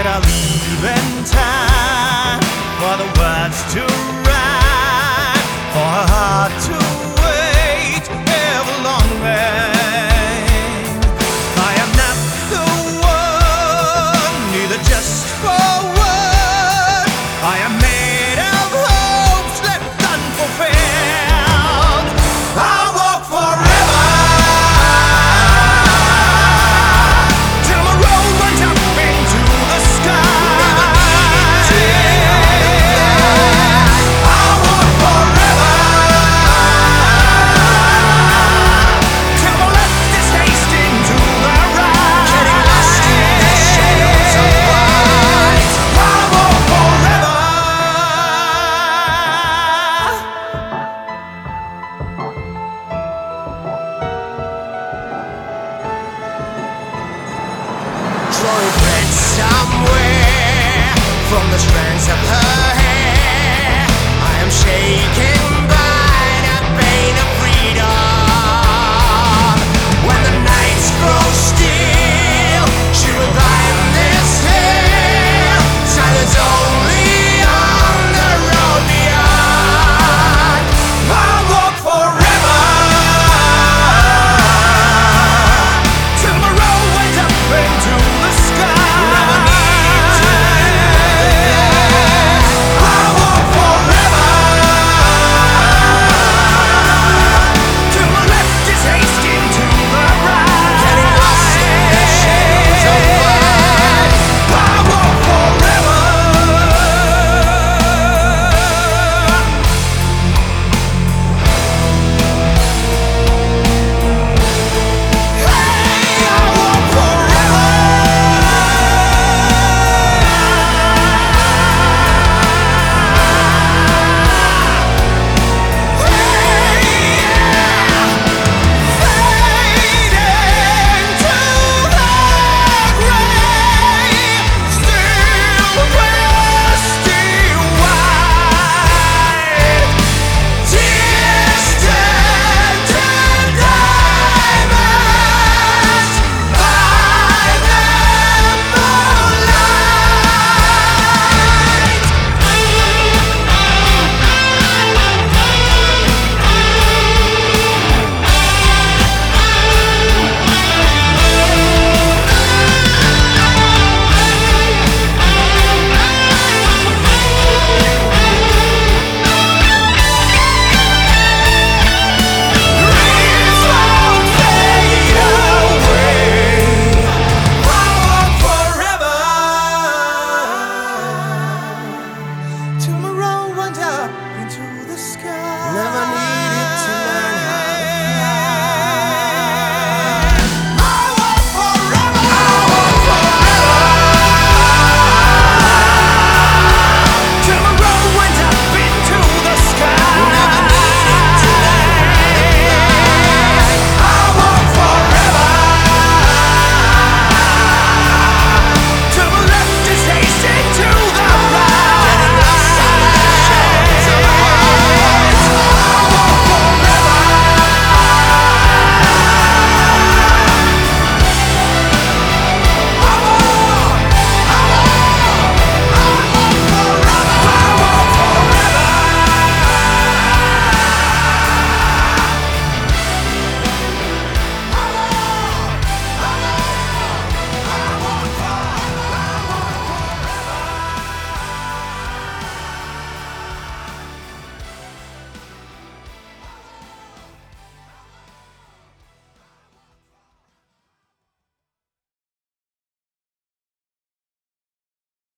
that I'll leave in time for the words to write, for a heart to wait ever longer. I am not the one, neither just for one. I am made of hopes left unfulfilled. I'll walk forever till my road runs up into the sky. I'll walk forever till my left is tasting to the right. Getting lost in the shadows of white. I'll walk forever. Drawing threads somewhere from the strands of her hair, I am shaking.